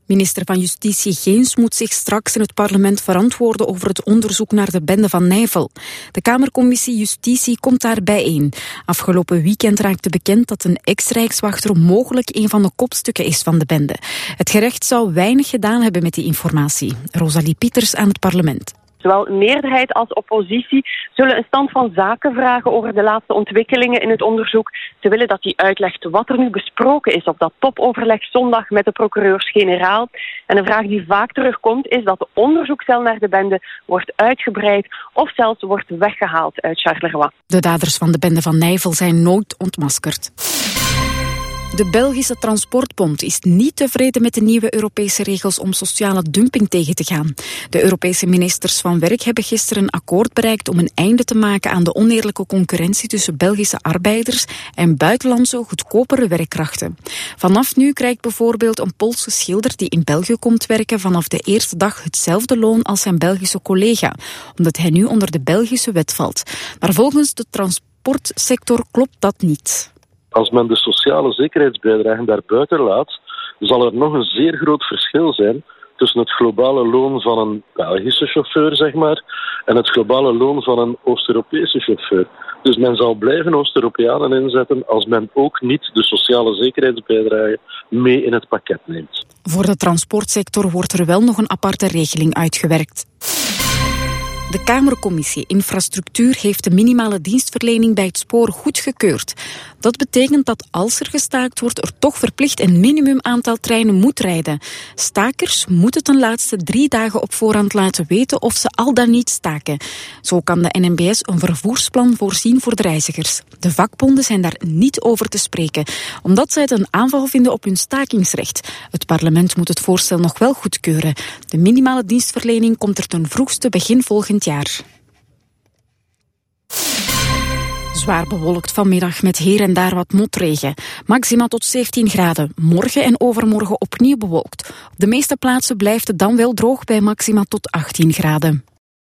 Minister van Justitie Geens moet zich straks in het parlement verantwoorden over het onderzoek naar de bende van Nijvel. De Kamercommissie Justitie komt daar bijeen. Afgelopen weekend raakte bekend dat een ex-rijkswachter mogelijk een van de kopstukken is van de bende. Het gerecht zou weinig gedaan hebben met die informatie. Rosalie Pieters aan het parlement. Zowel meerderheid als oppositie zullen een stand van zaken vragen over de laatste ontwikkelingen in het onderzoek. Ze willen dat hij uitlegt wat er nu besproken is op dat topoverleg zondag met de procureurs-generaal. En een vraag die vaak terugkomt is dat de onderzoekscel naar de bende wordt uitgebreid of zelfs wordt weggehaald uit Charleroi. De daders van de bende van Nijvel zijn nooit ontmaskerd. De Belgische Transportbond is niet tevreden met de nieuwe Europese regels om sociale dumping tegen te gaan. De Europese ministers van Werk hebben gisteren een akkoord bereikt om een einde te maken aan de oneerlijke concurrentie tussen Belgische arbeiders en buitenlandse goedkopere werkkrachten. Vanaf nu krijgt bijvoorbeeld een Poolse schilder die in België komt werken vanaf de eerste dag hetzelfde loon als zijn Belgische collega, omdat hij nu onder de Belgische wet valt. Maar volgens de transportsector klopt dat niet. Als men de sociale zekerheidsbijdragen daarbuiten laat, zal er nog een zeer groot verschil zijn tussen het globale loon van een Belgische chauffeur, zeg maar, en het globale loon van een Oost-Europese chauffeur. Dus men zal blijven Oost-Europeanen inzetten als men ook niet de sociale zekerheidsbijdragen mee in het pakket neemt. Voor de transportsector wordt er wel nog een aparte regeling uitgewerkt. De Kamercommissie Infrastructuur heeft de minimale dienstverlening bij het spoor goedgekeurd. Dat betekent dat als er gestaakt wordt, er toch verplicht een minimumaantal treinen moet rijden. Stakers moeten ten laatste 3 dagen op voorhand laten weten of ze al dan niet staken. Zo kan de NMBS een vervoersplan voorzien voor de reizigers. De vakbonden zijn daar niet over te spreken, omdat zij het een aanval vinden op hun stakingsrecht. Het parlement moet het voorstel nog wel goedkeuren. De minimale dienstverlening komt er ten vroegste begin volgend jaar. Zwaar bewolkt vanmiddag met hier en daar wat motregen. Maxima tot 17 graden. Morgen en overmorgen opnieuw bewolkt. Op de meeste plaatsen blijft het dan wel droog bij maxima tot 18 graden.